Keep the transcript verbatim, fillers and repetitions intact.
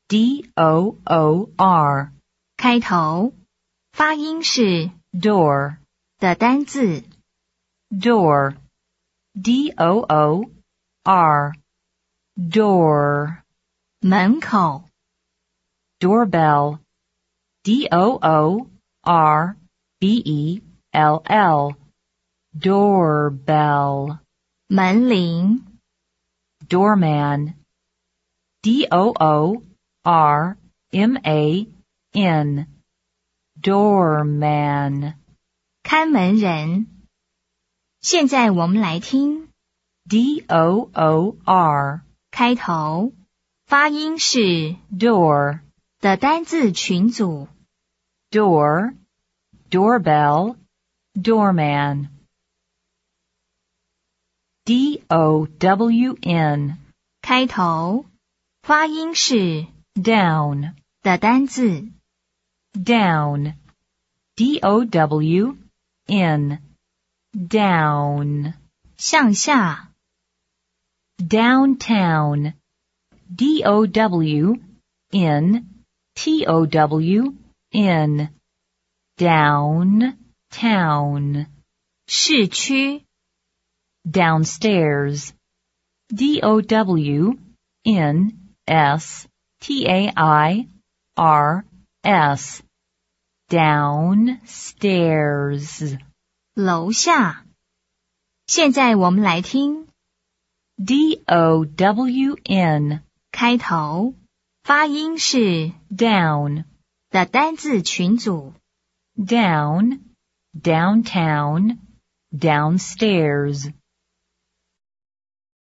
D O O R 开头，发音是 door 的单字 door D O O R door 门口 doorbell D O O R B E L L doorbell 门铃 doorman D O O R M A N doorman 看门人。现在我们来听 D O O R 开头，发音是 door 的单字群组 door doorbell doorman D O W N 开头，发音是 down 的单字 down D O W N down 向下 downtown D O W N T O W N downtown 市区 downstairs D O W N S T A I R S downstairs 楼下。现在我们来听 D O W N 开头，发音是 down 的单字群组 down downtown downstairs